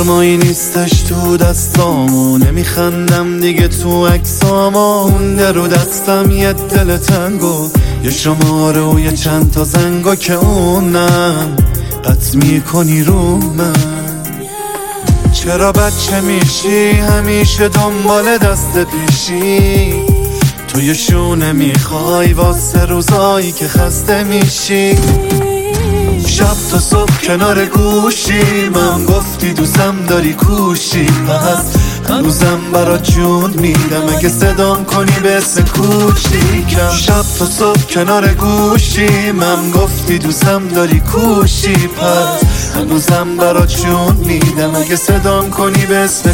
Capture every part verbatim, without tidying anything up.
سرمایی نیستش تو دستامو، نمیخندم دیگه تو عکسامو. مونده رو دستم یه دل تنگو، یه شماره و یه چند تا زنگو که اونم قطع میکنی رو من. چرا بچه میشی همیشه دنبال دست پیشی؟ توی شونه میخوای واسه روزایی که خسته میشی. شب تا صبح کنار گوشی من گفتی دوستم داری کوشی، پس هنوزم برات جون میدم اگه صدام کنی به اسم کوچیکم. شب تا صبح کنار گوشی من گفتی دوستم داری کوشی، پس هنوزم برات جون میدم اگه صدام کنی به اسم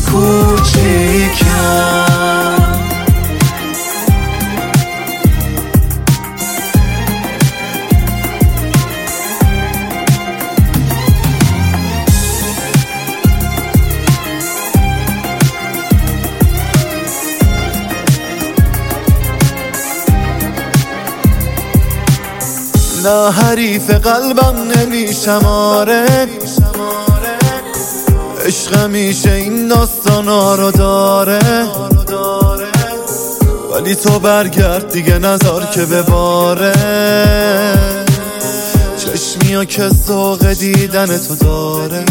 کوچیکم. نه حریف قلبم نمیشم آره، عشق میشه این داستانا رو داره. ولی تو برگرد دیگه نذار که بباره، چشمیا که ذوق دیدن تو داره.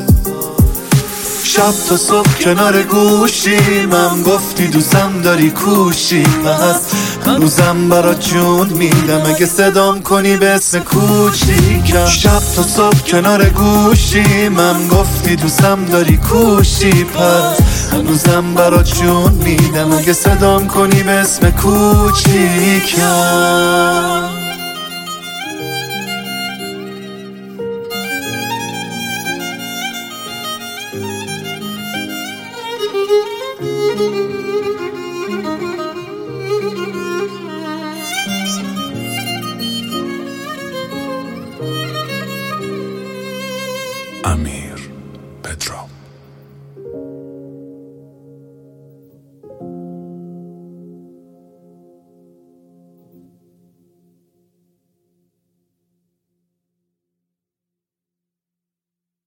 شب تا صبح کنار گوشی من گفتی دوستم داری کوشی، پس هنوزم برات جون میدم اگه صدام کنی به اسم کوچیکم. شب تا صبح کنار گوشی من گفتی دوستم داری کوشی، پس هنوزم برات جون میدم اگه صدام کنی به اسم کوچیکم.